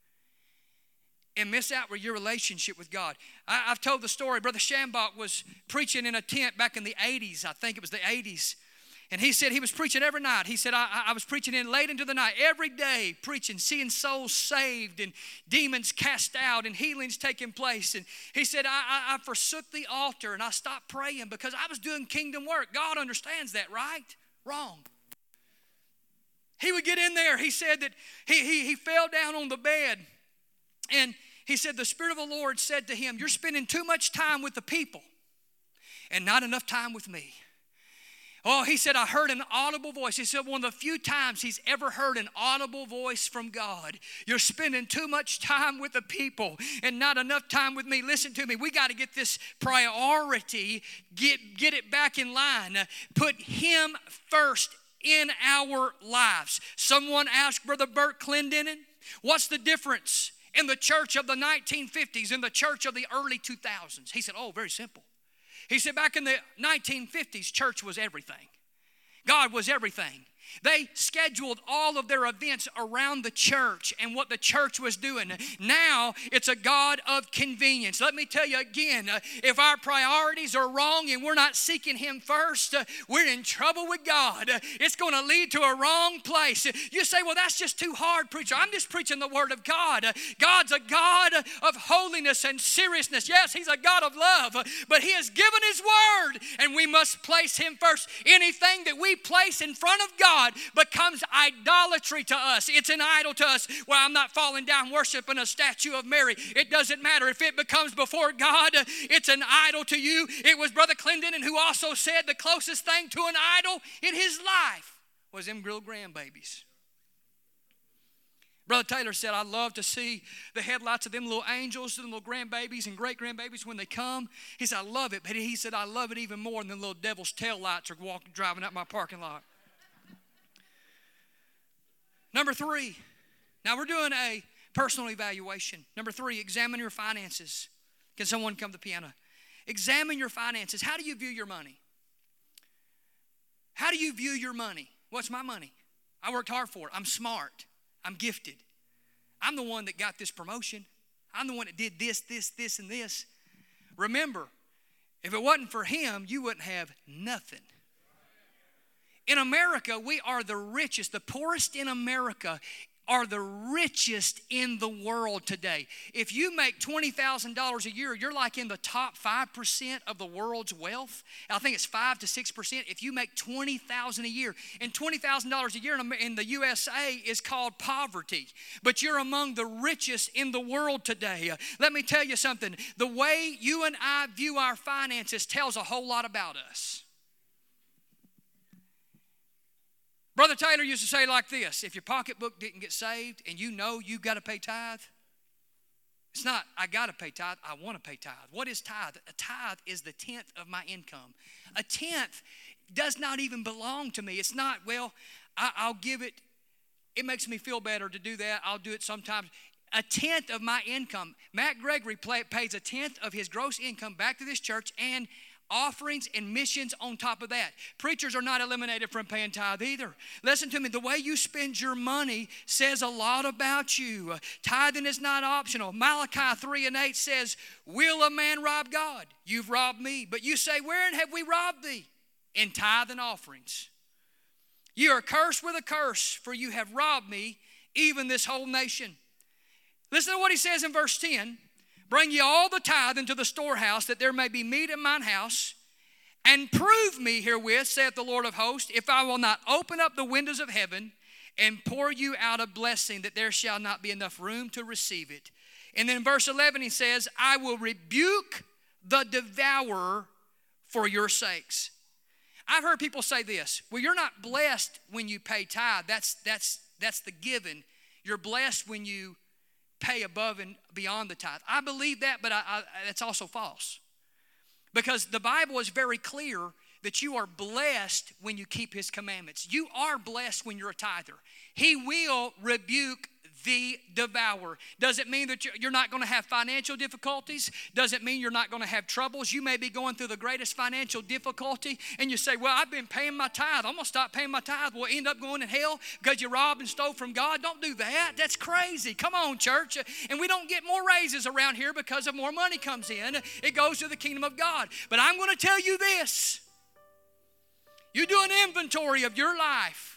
and miss out with your relationship with God. I, I've told the story. Brother Shambach was preaching in a tent back in the eighties. I think it was the eighties. And he said he was preaching every night. He said, I, I was preaching in late into the night, every day, preaching, seeing souls saved and demons cast out and healings taking place. And he said, I, I, I forsook the altar and I stopped praying because I was doing kingdom work. God understands that, right? Wrong. He would get in there. He said that he, he, he fell down on the bed. And he said, the Spirit of the Lord said to him, you're spending too much time with the people and not enough time with me. Oh, he said, I heard an audible voice. He said, one of the few times he's ever heard an audible voice from God. You're spending too much time with the people and not enough time with me. Listen to me. We got to get this priority, get, get it back in line. Put Him first in our lives. Someone asked Brother Bert Clendenin, what's the difference in the church of the nineteen fifties, in the church of the early two thousands? He said, oh, very simple. He said, back in the nineteen fifties, church was everything. God was everything. They scheduled all of their events around the church and what the church was doing. Now, it's a God of convenience. Let me tell you again, uh, if our priorities are wrong and we're not seeking Him first, uh, we're in trouble with God. Uh, it's going to lead to a wrong place. You say, well, that's just too hard, preacher. I'm just preaching the Word of God. Uh, God's a God of holiness and seriousness. Yes, He's a God of love, uh, but He has given His Word, and we must place Him first. Anything that we place in front of God becomes idolatry to us. It's an idol to us. Well, I'm not falling down worshiping a statue of Mary. It doesn't matter. If it becomes before God, it's an idol to you. It was Brother Clendenin who also said the closest thing to an idol in his life was them little grandbabies. Brother Taylor said, I love to see the headlights of them little angels, them little grandbabies and great-grandbabies when they come. He said, I love it. But he said, I love it even more than the little devil's tail lights are walking, driving out my parking lot. Number three, now we're doing a personal evaluation. Number three, examine your finances. Can someone come to the piano? Examine your finances. How do you view your money? How do you view your money? What's my money? I worked hard for it. I'm smart. I'm gifted. I'm the one that got this promotion. I'm the one that did this, this, this, and this. Remember, if it wasn't for Him, you wouldn't have nothing. In America, we are the richest. The poorest in America are the richest in the world today. If you make twenty thousand dollars a year, you're like in the top five percent of the world's wealth. I think it's five to six percent if you make twenty thousand dollars a year. And twenty thousand dollars a year in the U S A is called poverty. But you're among the richest in the world today. Uh, let me tell you something. The way you and I view our finances tells a whole lot about us. Brother Taylor used to say like this, if your pocketbook didn't get saved and you know you got to pay tithe, it's not, I got to pay tithe, I want to pay tithe. What is tithe? A tithe is the tenth of my income. A tenth does not even belong to me. It's not, well, I, I'll give it, it makes me feel better to do that. I'll do it sometimes. A tenth of my income. Matt Gregory play, pays a tenth of his gross income back to this church and offerings and missions on top of that. Preachers are not eliminated from paying tithe either. Listen to me. The way you spend your money says a lot about you. Uh, tithing is not optional. Malachi three and eight says, will a man rob God? You've robbed me. But you say, wherein have we robbed thee? In tithe and offerings. You are cursed with a curse, for you have robbed me, even this whole nation. Listen to what he says in verse ten. Bring ye all the tithe into the storehouse, that there may be meat in mine house, and prove me herewith, saith the Lord of hosts, if I will not open up the windows of heaven and pour you out a blessing, that there shall not be enough room to receive it. And then in verse eleven he says, I will rebuke the devourer for your sakes. I've heard people say this, well, you're not blessed when you pay tithe. That's, that's, that's the given. You're blessed when you pay above and beyond the tithe. I believe that, but I, I, that's also false. Because the Bible is very clear that you are blessed when you keep His commandments. You are blessed when you're a tither. He will rebuke the devourer. Does it mean that you're not going to have financial difficulties? Does it mean you're not going to have troubles? You may be going through the greatest financial difficulty and you say, well, I've been paying my tithe. I'm going to stop paying my tithe. We'll end up going in hell because you robbed and stole from God. Don't do that. That's crazy. Come on, church. And we don't get more raises around here because of more money comes in. It goes to the kingdom of God. But I'm going to tell you this. You do an inventory of your life.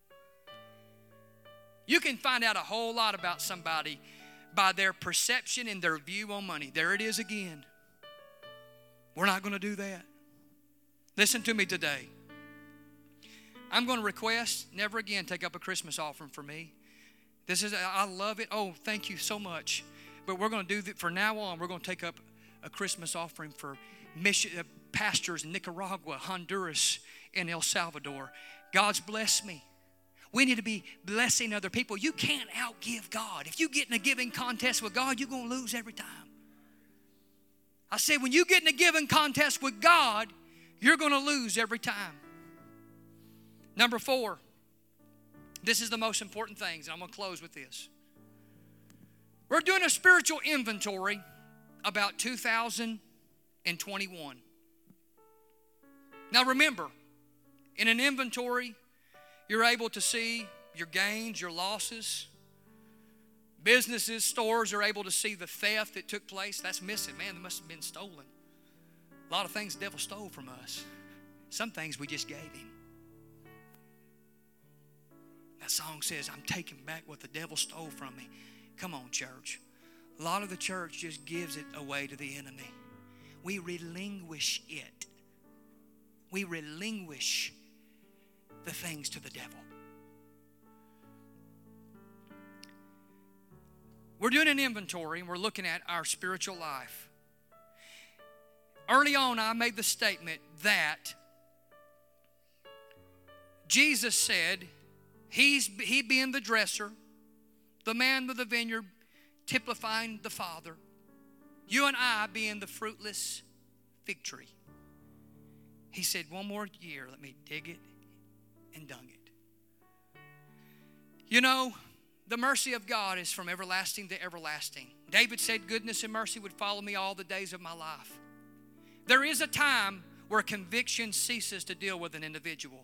You can find out a whole lot about somebody by their perception and their view on money. There it is again. We're not going to do that. Listen to me today. I'm going to request never again take up a Christmas offering for me. This is, I love it. Oh, thank you so much. But we're going to do that from now on. We're going to take up a Christmas offering for mission, uh, pastors in Nicaragua, Honduras, and El Salvador. God's blessed me. We need to be blessing other people. You can't outgive God. If you get in a giving contest with God, you're going to lose every time. I said, when you get in a giving contest with God, you're going to lose every time. Number four, this is the most important things, and I'm going to close with this. We're doing a spiritual inventory about two thousand twenty-one. Now remember, in an inventory, you're able to see your gains, your losses. Businesses, stores are able to see the theft that took place. That's missing. Man, that must have been stolen. A lot of things the devil stole from us. Some things we just gave him. That song says, I'm taking back what the devil stole from me. Come on, church. A lot of the church just gives it away to the enemy. We relinquish it. We relinquish the things to the devil. We're doing an inventory and we're looking at our spiritual life. Early on, I made the statement that Jesus said, He's, He being the dresser, the man with the vineyard, typifying the Father, you and I being the fruitless fig tree. He said, one more year, let me dig it and dung it. You know, the mercy of God is from everlasting to everlasting. David said, goodness and mercy would follow me all the days of my life. There is a time where conviction ceases to deal with an individual.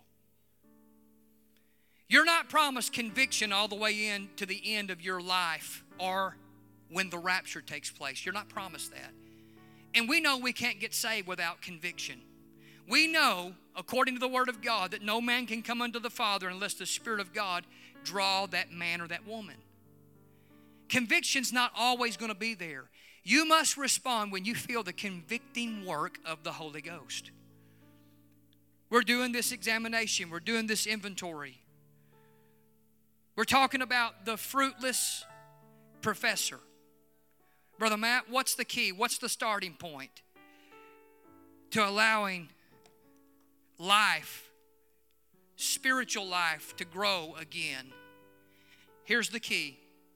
You're not promised conviction all the way in to the end of your life or when the rapture takes place. You're not promised that. And we know we can't get saved without conviction. We know, according to the Word of God, that no man can come unto the Father unless the Spirit of God draw that man or that woman. Conviction's not always going to be there. You must respond when you feel the convicting work of the Holy Ghost. We're doing this examination. We're doing this inventory. We're talking about the fruitless professor. Brother Matt, what's the key? What's the starting point to allowing life, spiritual life, to grow again? Here's the key.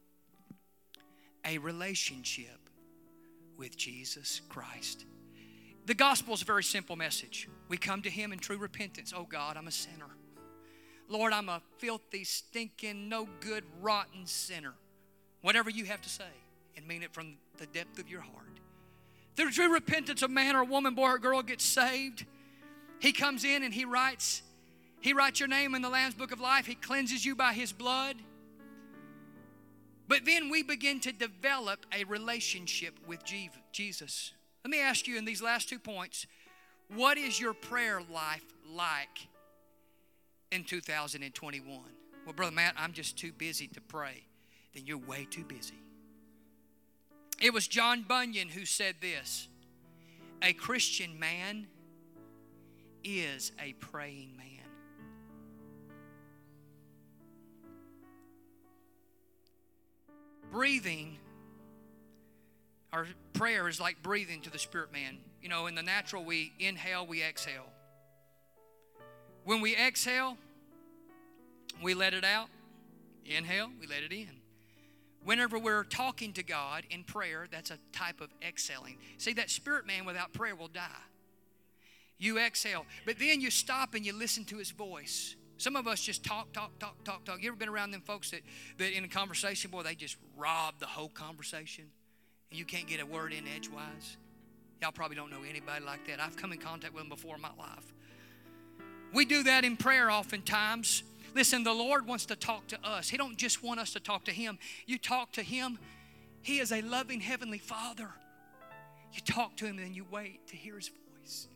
A relationship with Jesus Christ. The gospel is a very simple message. We come to Him in true repentance. Oh God, I'm a sinner. Lord, I'm a filthy, stinking, no good, rotten sinner. Whatever you have to say, and mean it from the depth of your heart. Through true repentance, a man or a woman, boy or girl gets saved. He comes in and He writes, He writes your name in the Lamb's Book of Life. He cleanses you by His blood. But then we begin to develop a relationship with Jesus. Let me ask you in these last two points, what is your prayer life like in two thousand twenty-one? Well, Brother Matt, I'm just too busy to pray. Then you're way too busy. It was John Bunyan who said this: a Christian man is a praying man. Breathing, our prayer is like breathing to the spirit man. You know, in the natural, we inhale, we exhale. When we exhale, we let it out. Inhale, we let it in. Whenever we're talking to God in prayer, that's a type of exhaling. See, that spirit man without prayer will die. You exhale, but then you stop and you listen to His voice. Some of us just talk, talk, talk, talk, talk. You ever been around them folks that, that in a conversation, boy, they just rob the whole conversation, and you can't get a word in edgewise? Y'all probably don't know anybody like that. I've come in contact with them before in my life. We do that in prayer oftentimes. Listen, the Lord wants to talk to us. He don't just want us to talk to Him. You talk to Him. He is a loving Heavenly Father. You talk to Him and then you wait to hear His voice.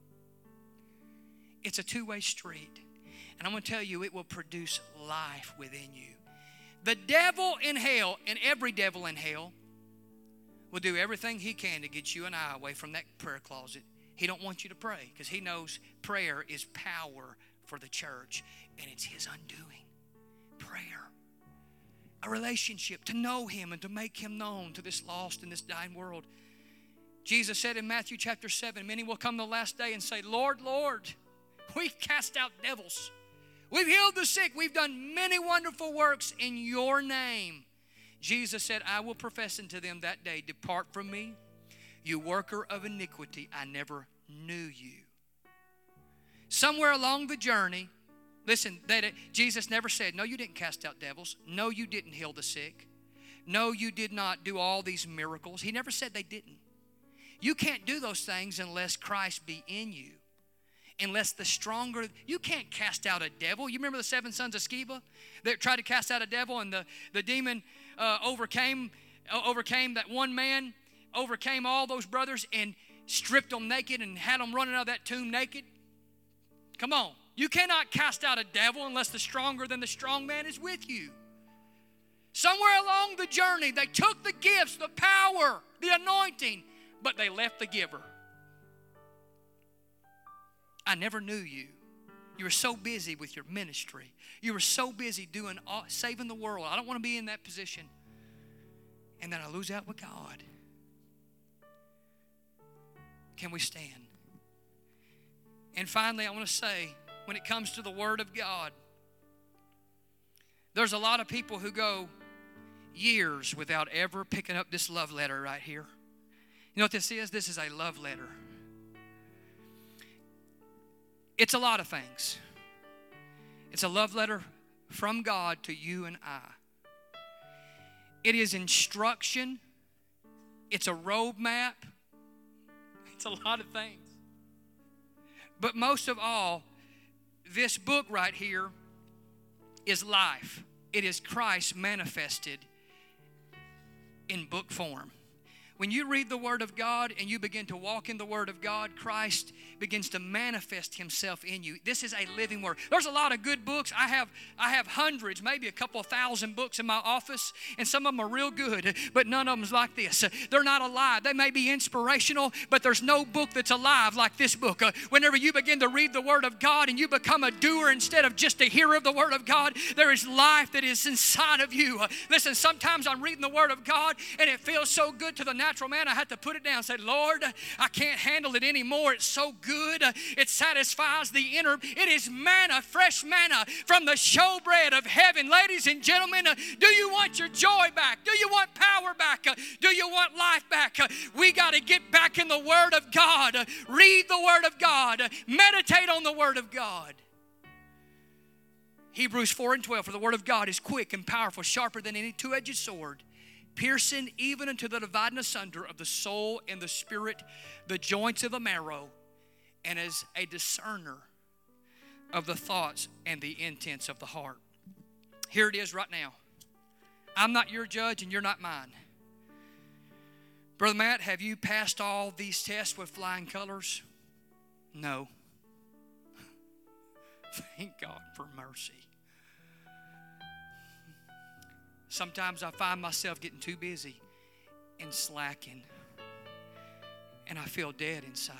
It's a two-way street. And I'm going to tell you, it will produce life within you. The devil in hell, and every devil in hell, will do everything he can to get you and I away from that prayer closet. He don't want you to pray because he knows prayer is power for the church, and it's his undoing. Prayer. A relationship, to know Him and to make Him known to this lost and this dying world. Jesus said in Matthew chapter seven, many will come the last day and say, Lord, Lord, we've cast out devils. We've healed the sick. We've done many wonderful works in your name. Jesus said, I will profess unto them that day, depart from me, you worker of iniquity. I never knew you. Somewhere along the journey, listen, that Jesus never said, no, you didn't cast out devils. No, you didn't heal the sick. No, you did not do all these miracles. He never said they didn't. You can't do those things unless Christ be in you. Unless the stronger, you can't cast out a devil. You remember the seven sons of Sceva that tried to cast out a devil, and the, the demon uh, overcame, uh, overcame that one man, overcame all those brothers and stripped them naked and had them running out of that tomb naked? Come on. You cannot cast out a devil unless the stronger than the strong man is with you. Somewhere along the journey, they took the gifts, the power, the anointing, but they left the giver. I never knew you. You were so busy with your ministry. You were so busy doing all, saving the world. I don't want to be in that position. And then I lose out with God. Can we stand? And finally, I want to say, when it comes to the Word of God, there's a lot of people who go years without ever picking up this love letter right here. You know what this is? This is a love letter. It's a lot of things. It's a love letter from God to you and I. It is instruction. It's a roadmap. It's a lot of things. But most of all, this book right here is life. It is Christ manifested in book form. When you read the Word of God and you begin to walk in the Word of God, Christ begins to manifest Himself in you. This is a living Word. There's a lot of good books. I have I have hundreds, maybe a couple of thousand books in my office, and some of them are real good, but none of them is like this. They're not alive. They may be inspirational, but there's no book that's alive like this book. Uh, whenever you begin to read the Word of God and you become a doer instead of just a hearer of the Word of God, there is life that is inside of you. Uh, listen, sometimes I'm reading the Word of God and it feels so good to the natural man, I had to put it down and say, Lord, I can't handle it anymore. It's so good. It satisfies the inner. It is manna, fresh manna from the showbread of heaven. Ladies and gentlemen, do you want your joy back? Do you want power back? Do you want life back? We got to get back in the Word of God. Read the Word of God. Meditate on the Word of God. Hebrews four and twelve, for the Word of God is quick and powerful, sharper than any two-edged sword, piercing even unto the dividing asunder of the soul and the spirit, the joints of the marrow, and as a discerner of the thoughts and the intents of the heart. Here it is right now. I'm not your judge and you're not mine. Brother Matt, have you passed all these tests with flying colors? No. Thank God for mercy. Sometimes I find myself getting too busy and slacking, and I feel dead inside.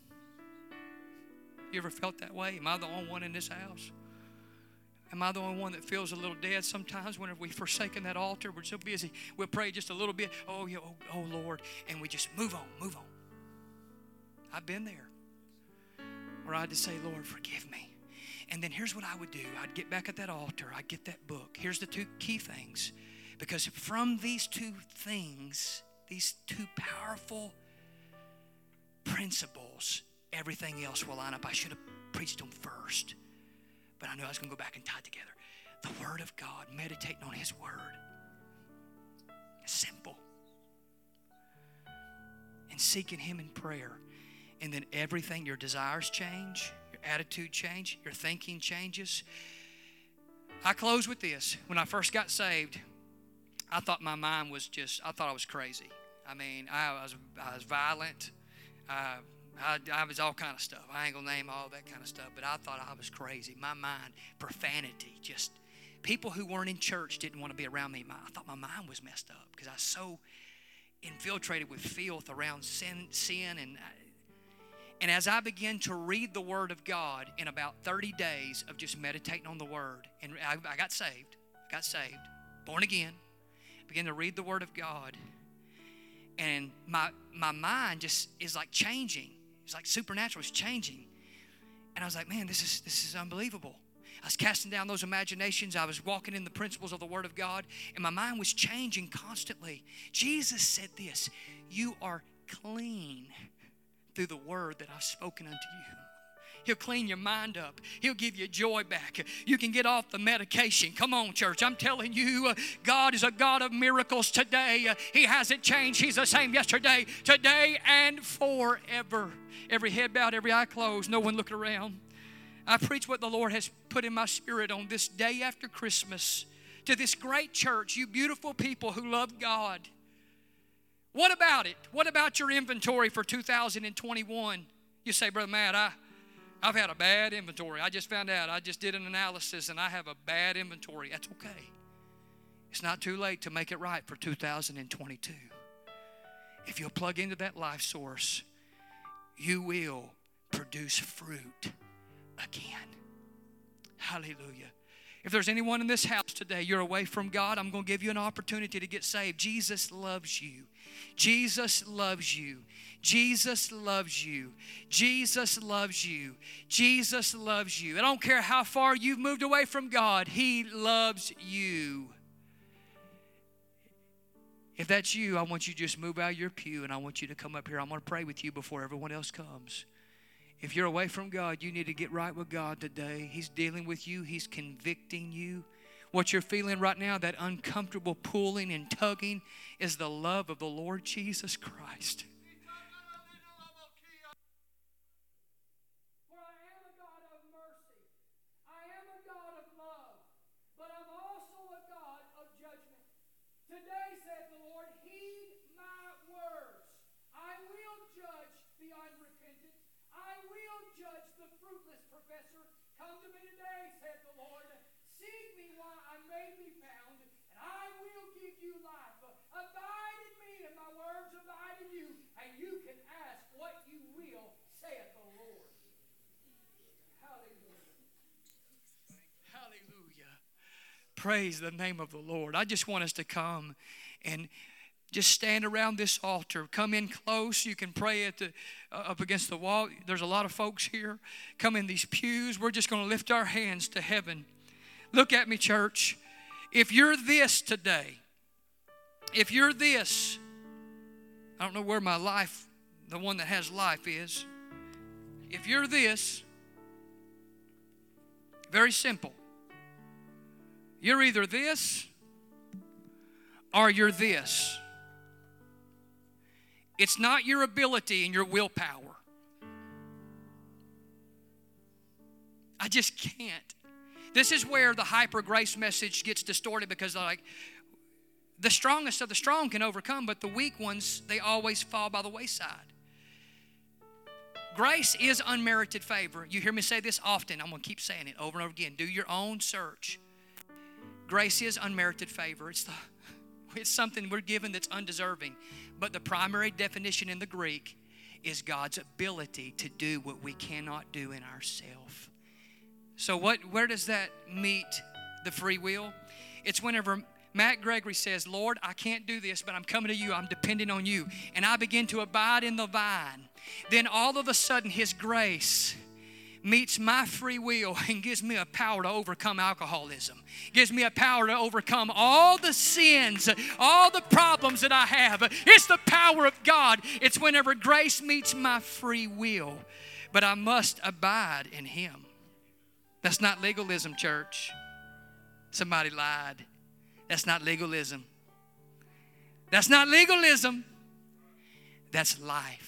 You ever felt that way? Am I the only one in this house? Am I the only one that feels a little dead sometimes whenever we've forsaken that altar? We're so busy. We'll pray just a little bit. Oh, yeah, oh, oh, Lord. And we just move on, move on. I've been there where I'd just say, Lord, forgive me. And then here's what I would do. I'd get back at that altar. I'd get that book. Here's the two key things. Because from these two things, these two powerful principles, everything else will line up. I should have preached them first, but I knew I was going to go back and tie it together. The Word of God, meditating on His Word. It's simple. And seeking Him in prayer. And then everything, your desires change, your attitude change, your thinking changes. I close with this. When I first got saved, I thought my mind was just, I thought I was crazy. I mean, I was I was violent. Uh, I, I was all kind of stuff. I ain't going to name all that kind of stuff, but I thought I was crazy. My mind, profanity, just people who weren't in church didn't want to be around me. I thought my mind was messed up because I was so infiltrated with filth around sin, sin and And as I began to read the Word of God in about thirty days of just meditating on the Word, and I, I got saved, got saved, born again, began to read the Word of God, and my my mind just is like changing. It's like supernatural. It's changing. And I was like, man, this is this is unbelievable. I was casting down those imaginations. I was walking in the principles of the Word of God, and my mind was changing constantly. Jesus said this, you are clean through the word that I've spoken unto you. He'll clean your mind up. He'll give you joy back. You can get off the medication. Come on, church. I'm telling you, uh, God is a God of miracles today. Uh, he hasn't changed. He's the same yesterday, today, and forever. Every head bowed, every eye closed, no one looking around. I preach what the Lord has put in my spirit on this day after Christmas to this great church, you beautiful people who love God. What about it? What about your inventory for two thousand twenty-one? You say, Brother Matt, I, I've had a bad inventory. I just found out. I just did an analysis and I have a bad inventory. That's okay. It's not too late to make it right for two thousand twenty-two. If you'll plug into that life source, you will produce fruit again. Hallelujah. If there's anyone in this house today, you're away from God, I'm going to give you an opportunity to get saved. Jesus loves you. Jesus loves you. Jesus loves you. Jesus loves you. Jesus loves you. I don't care how far you've moved away from God, He loves you. If that's you, I want you to just move out of your pew and I want you to come up here. I'm going to pray with you before everyone else comes. If you're away from God, you need to get right with God today. He's dealing with you. He's convicting you. What you're feeling right now, that uncomfortable pulling and tugging, is the love of the Lord Jesus Christ. For I am a God of mercy. I am a God of love. But I'm also a God of judgment. Today, said the Lord, heed my words. I will judge the unrepentant. I will judge the fruitless professor. Come to me today, said the Lord. Seek me while I may be found, and I will give you life. Abide in me, and my words abide in you, and you can ask what you will, saith the Lord. Hallelujah. Hallelujah. Praise the name of the Lord. I just want us to come and just stand around this altar. Come in close. You can pray at the, uh, up against the wall. There's a lot of folks here. Come in these pews. We're just going to lift our hands to heaven. Look at me, church. If you're this today, if you're this, I don't know where my life, the one that has life is. If you're this, very simple. You're either this or you're this. It's not your ability and your willpower. I just can't. This is where the hyper grace message gets distorted, because like the strongest of the strong can overcome, but the weak ones, they always fall by the wayside. Grace is unmerited favor. You hear me say this often. I'm going to keep saying it over and over again. Do your own search. Grace is unmerited favor. It's the It's something we're given that's undeserving. But the primary definition in the Greek is God's ability to do what we cannot do in ourselves. So what? Where does that meet the free will? It's whenever Matt Gregory says, Lord, I can't do this, but I'm coming to you. I'm depending on you. And I begin to abide in the vine. Then all of a sudden His grace meets my free will and gives me a power to overcome alcoholism. Gives me a power to overcome all the sins, all the problems that I have. It's the power of God. It's whenever grace meets my free will. But I must abide in Him. That's not legalism, church. Somebody lied. That's not legalism. That's not legalism. That's life.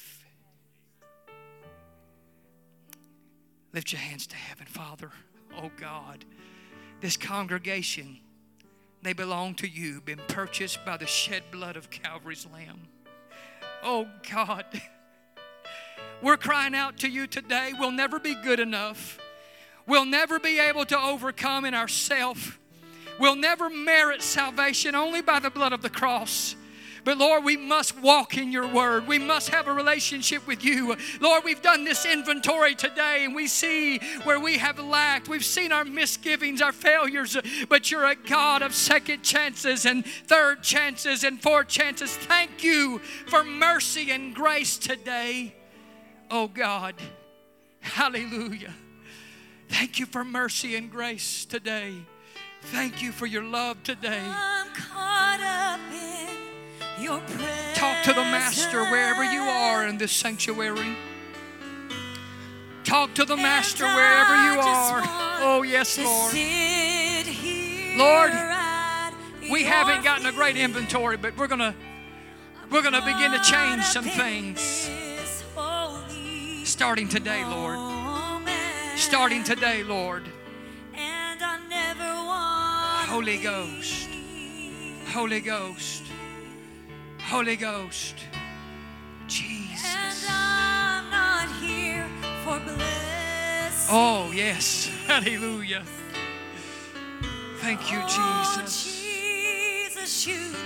Lift your hands to heaven, Father. Oh God, this congregation, they belong to you, been purchased by the shed blood of Calvary's Lamb. Oh God, we're crying out to you today. We'll never be good enough. We'll never be able to overcome in ourselves. We'll never merit salvation, only by the blood of the cross. But Lord, we must walk in your word. We must have a relationship with you. Lord, we've done this inventory today and we see where we have lacked. We've seen our misgivings, our failures. But you're a God of second chances and third chances and fourth chances. Thank you for mercy and grace today. Oh God, hallelujah. Thank you for mercy and grace today. Thank you for your love today. I'm caught up in your presence. Talk to the Master wherever you are in this sanctuary. Talk to the And Master wherever I you just are. want Oh, yes, to Lord. sit here Lord, at We your haven't gotten a great feet. inventory, but we're going to we're going to begin to change some Caught up in things. this holy Starting today, Lord. moment. Starting today, Lord. And I never want Holy Ghost. Holy Ghost. Holy Ghost. And Jesus. I'm not here for blessing. Oh, yes. Hallelujah. Thank you, Oh, Jesus. Jesus, you